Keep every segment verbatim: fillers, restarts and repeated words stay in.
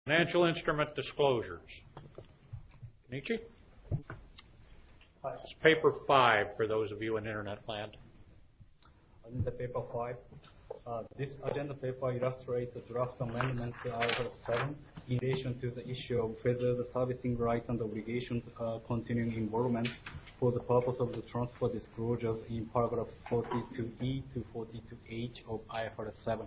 Financial instrument disclosures. Kenichi? Hi. It's paper five for those of you in Internet land. Agenda paper five. Uh, this agenda paper illustrates the draft amendment to Article seven in relation to the issue of whether the servicing rights and obligations are continuing involvement for the purpose of the transfer disclosures in paragraphs forty-two E to forty-two H of I F R S seven.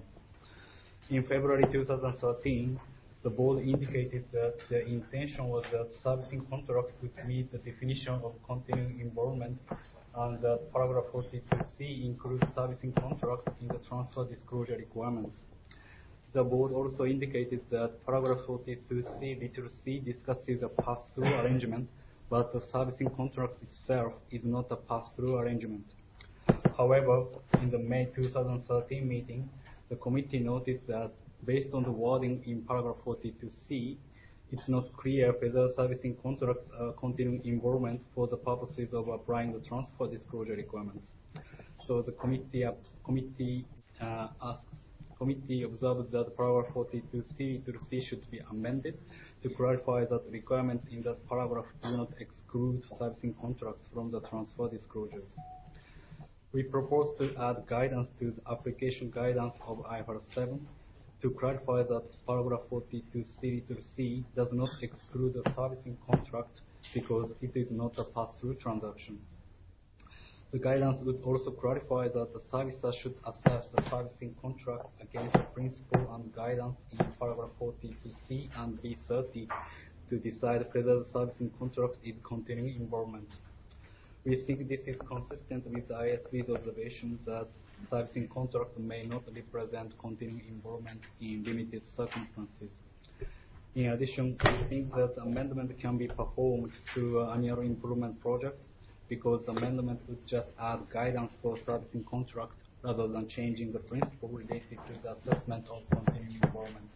In February two thousand thirteen, the board indicated that the intention was that servicing contracts would meet the definition of continuing involvement, and that paragraph forty-two C includes servicing contracts in the transfer disclosure requirements. The board also indicated that paragraph forty-two C little c discusses a pass-through arrangement, but the servicing contract itself is not a pass-through arrangement. However, in the May two thousand thirteen meeting, the committee noted that based on the wording in paragraph forty-two C, it's not clear whether servicing contracts are continuing involvement for the purposes of applying the transfer disclosure requirements. So the committee, uh, committee, uh, asks, committee observes that paragraph forty-two C to C should be amended to clarify that requirements in that paragraph do not exclude servicing contracts from the transfer disclosures. We propose to add guidance to the application guidance of I F R S seven to clarify that paragraph forty-two C to C does not exclude a servicing contract because it is not a pass-through transaction. The guidance would also clarify that the servicer should assess the servicing contract against the principle and guidance in paragraph forty-two C and B thirty to decide whether the servicing contract is continuing involvement. We think this is consistent with the I S B's observations that servicing contracts may not represent continuing involvement in limited circumstances. In addition, we think that amendment can be performed through an annual improvement project because the amendment would just add guidance for servicing contract rather than changing the principle related to the assessment of continuing involvement.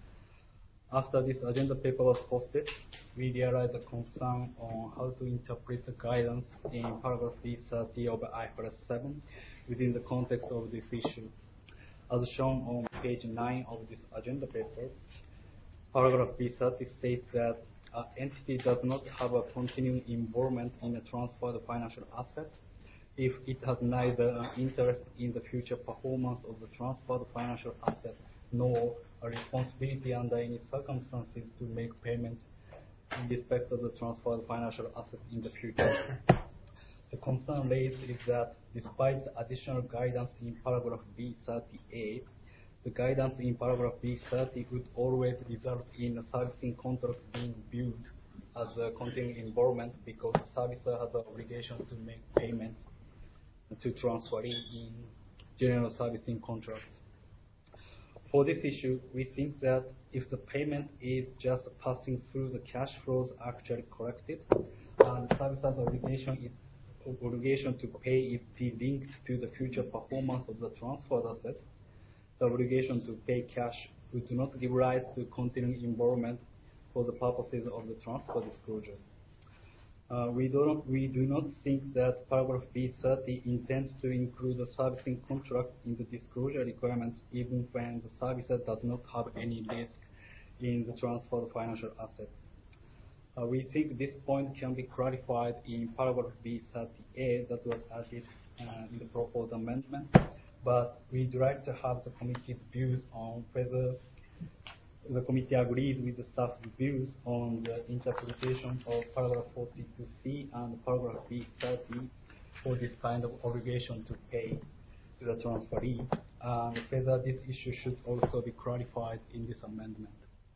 After this agenda paper was posted, we realized a concern on how to interpret the guidance in paragraph B thirty of I F R S seven within the context of this issue. As shown on page nine of this agenda paper, paragraph B thirty states that an entity does not have a continuing involvement in a transferred financial asset if it has neither an interest in the future performance of the transferred financial asset nor a responsibility under any circumstances to make payments in respect of the transferred financial asset in the future. The concern raised is that despite the additional guidance in paragraph B thirty A, the guidance in paragraph B thirty would always result in a servicing contract being viewed as a continuing involvement because the servicer has an obligation to make payments to transferee in general servicing contracts. For this issue, we think that if the payment is just passing through the cash flows actually collected, and the servicer's obligation is obligation to pay is linked to the future performance of the transferred asset, the obligation to pay cash would not give rise to continuing involvement for the purposes of the transfer disclosure. Uh, we, don't, we do not think that paragraph B thirty intends to include a servicing contract in the disclosure requirements even when the servicer does not have any risk in the transferred financial asset. Uh, we think this point can be clarified in paragraph B thirty A that was added uh, in the proposed amendment, but we'd like to have the committee's views on whether the committee agrees with the staff's views on the interpretation of paragraph forty-two C and paragraph B thirty for this kind of obligation to pay to the transferee, and whether this issue should also be clarified in this amendment.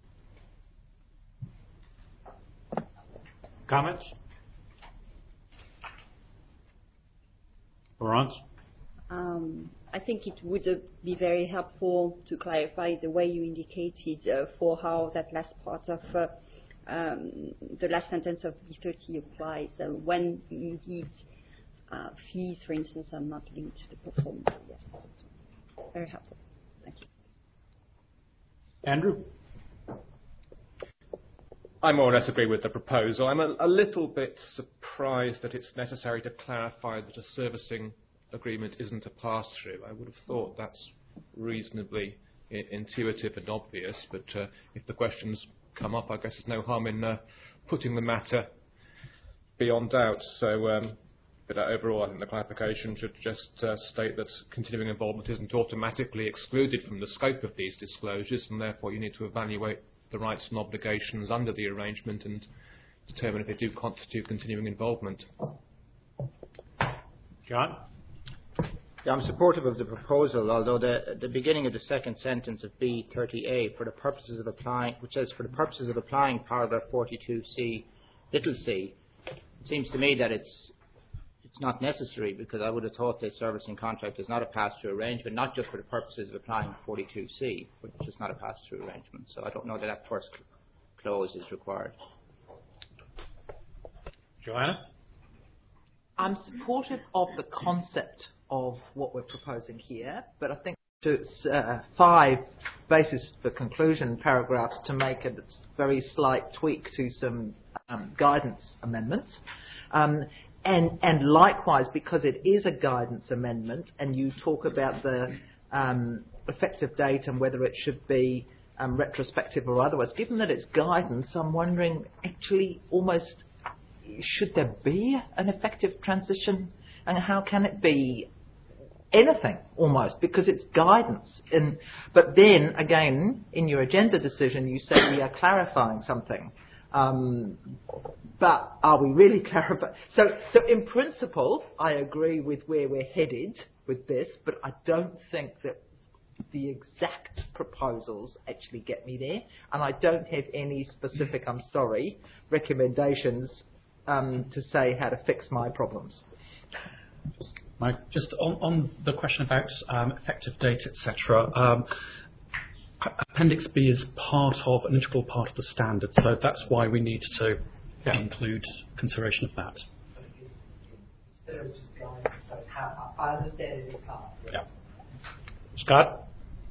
Comments? Laurence? Um, I think it would uh, be very helpful to clarify the way you indicated uh, for how that last part of uh, um, the last sentence of B thirty applies, uh, when indeed uh, fees, for instance, are not linked to the performance. Yes, very helpful. Thank you. Andrew? I more or less agree with the proposal. I'm a, a little bit surprised that it's necessary to clarify that a servicing agreement isn't a pass-through. I would have thought that's reasonably i- intuitive and obvious, but uh, if the questions come up, I guess there's no harm in uh, putting the matter beyond doubt. So, um, but uh, overall, I think the clarification should just uh, state that continuing involvement isn't automatically excluded from the scope of these disclosures, and therefore you need to evaluate the rights and obligations under the arrangement and determine if they do constitute continuing involvement. John? Yeah, I'm supportive of the proposal, although the, the beginning of the second sentence of B thirty A, for the purposes of applying, which says for the purposes of applying paragraph forty-two C, little c, it seems to me that it's it's not necessary, because I would have thought the servicing contract is not a pass-through arrangement, not just for the purposes of applying forty-two C, which is not a pass-through arrangement. So I don't know that that first clause is required. Joanna? I'm supportive of the concept of what we're proposing here, but I think it's uh, five basis for conclusion paragraphs to make a very slight tweak to some um, guidance amendments. Um, and, and likewise, because it is a guidance amendment and you talk about the um, effective date and whether it should be um, retrospective or otherwise, given that it's guidance, I'm wondering actually almost, should there be an effective transition, and how can it be anything almost, because it's guidance? And but then again, in your agenda decision, you say we are clarifying something, um, but are we really clarifying? So, so in principle, I agree with where we're headed with this, but I don't think that the exact proposals actually get me there, and I don't have any specific, I'm sorry, recommendations Um, to say how to fix my problems. Mike, just on, on the question about um, effective date, et cetera. Um, Appendix B is part of an integral part of the standard, so that's why we need to yeah. include consideration of that. I understand it is part. Yeah. Scott?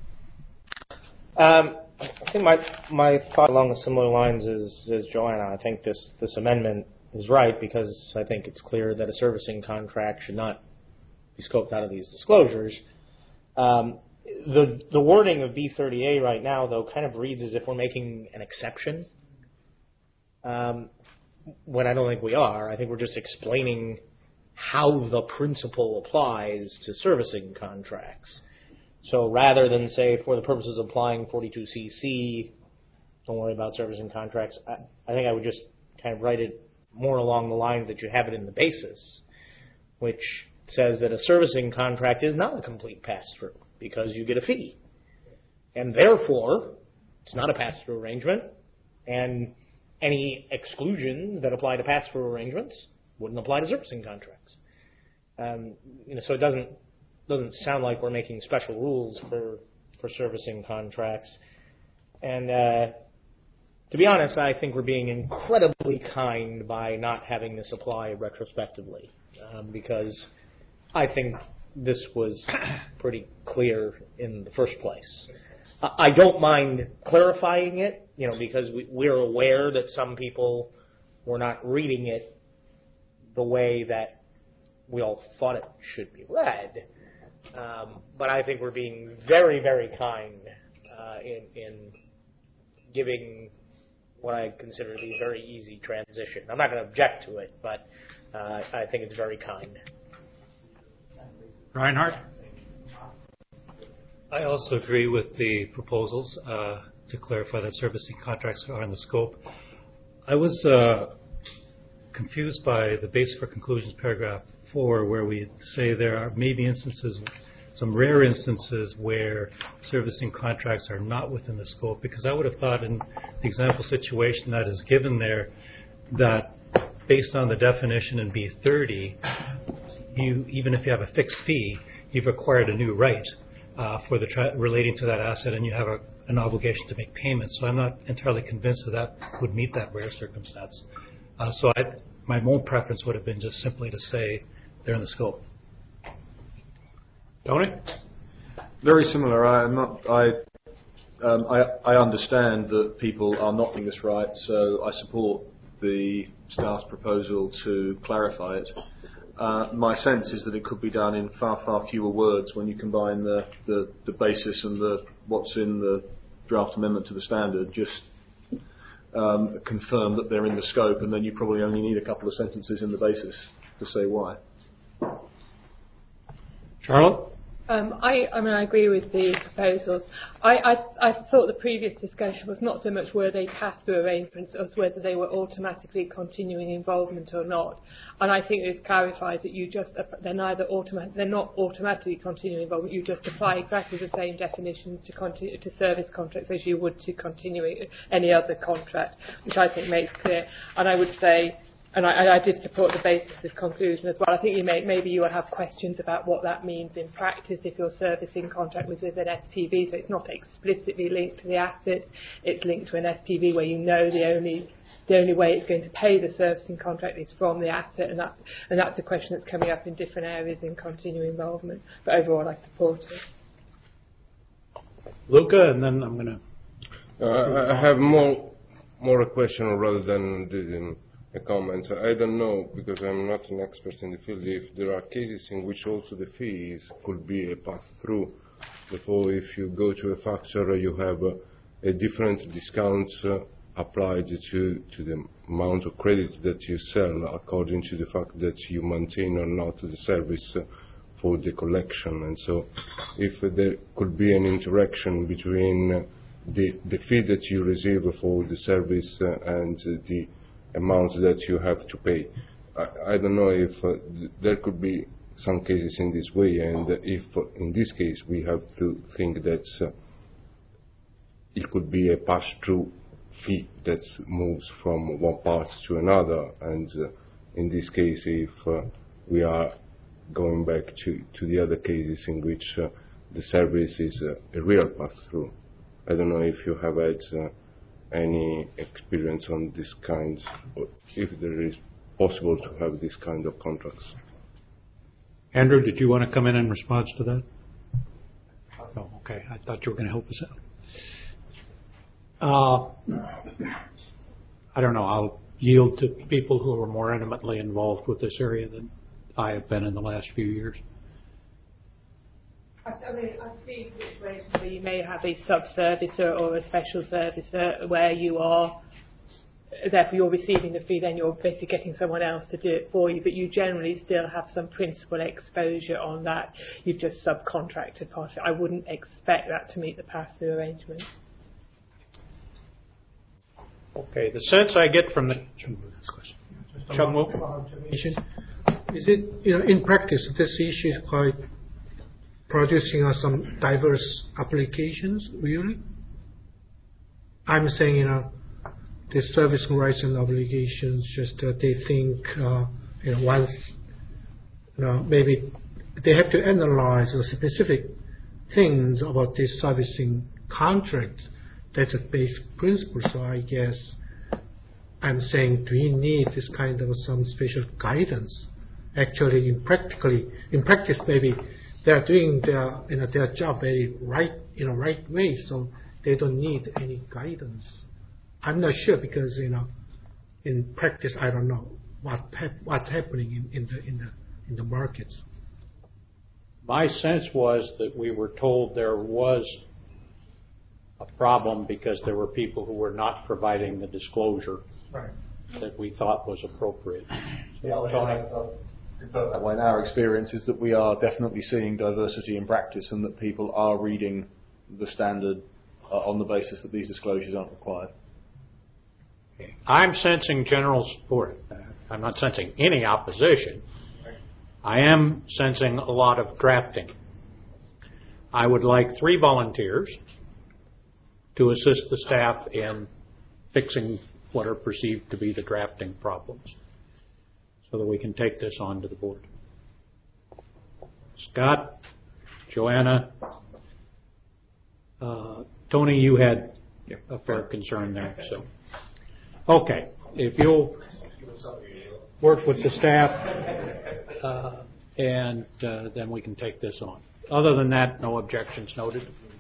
Um, I think my my thought along the similar lines is, is Joanna. I think this, this amendment is right, because I think it's clear that a servicing contract should not be scoped out of these disclosures. Um, the the wording of B thirty A right now, though, kind of reads as if we're making an exception, um, when I don't think we are. I think we're just explaining how the principle applies to servicing contracts. So rather than say, for the purposes of applying forty-two C C, don't worry about servicing contracts, I, I think I would just kind of write it more along the lines that you have it in the basis, which says that a servicing contract is not a complete pass-through because you get a fee. And therefore, it's not a pass-through arrangement, and any exclusions that apply to pass-through arrangements wouldn't apply to servicing contracts. Um, you know, so it doesn't doesn't sound like we're making special rules for, for servicing contracts. And uh, to be honest, I think we're being incredibly kind by not having this apply retrospectively, um, because I think this was pretty clear in the first place. I don't mind clarifying it, you know, because we, we're aware that some people were not reading it the way that we all thought it should be read. Um, but I think we're being very, very kind uh, in, in giving what I consider to be a very easy transition. I'm not going to object to it, but uh, I think it's very kind. Reinhardt? I also agree with the proposals uh, to clarify that servicing contracts are in the scope. I was uh, confused by the basis for conclusions paragraph four, where we say there are maybe instances, some rare instances where servicing contracts are not within the scope, because I would have thought in the example situation that is given there that based on the definition in B thirty, you, even if you have a fixed fee, you've acquired a new right uh, for the tra- relating to that asset, and you have a, an obligation to make payments. So I'm not entirely convinced that that would meet that rare circumstance. Uh, so I, my own preference would have been just simply to say they're in the scope. Tony? Very similar. I'm not. I, um, I I understand that people are not doing this right, so I support the staff's proposal to clarify it. uh, my sense is that it could be done in far, far fewer words when you combine the, the, the basis and the what's in the draft amendment to the standard. Just um, confirm that they're in the scope, and then you probably only need a couple of sentences in the basis to say why. Charlotte? Um, I, I mean, I agree with the proposals. I, I, I thought the previous discussion was not so much were they pass-through arrangements as whether they were automatically continuing involvement or not. And I think this clarifies that you just they're neither automatic, they're not automatically continuing involvement. You just apply exactly the same definitions to continue to service contracts as you would to continuing any other contract, which I think makes clear. And I would say. And I, I did support the basis of this conclusion as well. I think you may, maybe you will have questions about what that means in practice if your servicing contract was with an S P V, so it's not explicitly linked to the asset, it's linked to an S P V where you know the only the only way it's going to pay the servicing contract is from the asset, and, that, and that's a question that's coming up in different areas in continuing involvement. But overall, I support it. Luca, and then I'm going to... Uh, I have more, more a question rather than... the, a comment. I don't know, because I'm not an expert in the field, if there are cases in which also the fees could be a pass-through. Therefore, if you go to a factory, you have a, a different discount uh, applied to, to the amount of credit that you sell according to the fact that you maintain or not the service uh, for the collection. And so if uh, there could be an interaction between uh, the, the fee that you receive for the service uh, and uh, the amount that you have to pay. I, I don't know if uh, th there could be some cases in this way, and uh, if uh, in this case we have to think that uh, it could be a pass-through fee that moves from one part to another, and uh, in this case if uh, we are going back to, to the other cases in which uh, the service is uh, a real pass-through. I don't know if you have had uh, any experience on this kind, or if there is possible to have this kind of contracts. Andrew, did you want to come in in response to that? Oh, okay. I thought you were going to help us out. Uh, I don't know. I'll yield to people who are more intimately involved with this area than I have been in the last few years. I mean, I see situations where you may have a sub-servicer or a special servicer where you are, therefore you're receiving the fee, then you're basically getting someone else to do it for you, but you generally still have some principal exposure on that. You've just subcontracted part of it. I wouldn't expect that to meet the pass-through arrangement. Okay, the sense I get from the... Chung-Woo. Is it, you know, in practice, this issue is quite producing uh, some diverse applications, really? I'm saying, you know, the servicing rights and obligations, just that uh, they think, uh, you know, once, you know, maybe they have to analyze the specific things about this servicing contract. That's a basic principle. So I guess I'm saying, do we need this kind of some special guidance? Actually, in practically, in practice, maybe they are doing their, you know, their job very right, in a right way, so they don't need any guidance. I'm not sure because, you know, in practice, I don't know what hap what's happening in, in the in the in the markets. My sense was that we were told there was a problem because there were people who were not providing the disclosure right. that we thought was appropriate. So, yeah, Tony. Well, our experience is that we are definitely seeing diversity in practice, and that people are reading the standard uh, on the basis that these disclosures aren't required. Okay. I'm sensing general support. I'm not sensing any opposition. I am sensing a lot of drafting. I would like three volunteers to assist the staff in fixing what are perceived to be the drafting problems, so that we can take this on to the board. Scott, Joanna, uh, Tony, you had a fair concern there. So, okay, if you'll work with the staff, uh, and uh, then we can take this on. Other than that, no objections noted.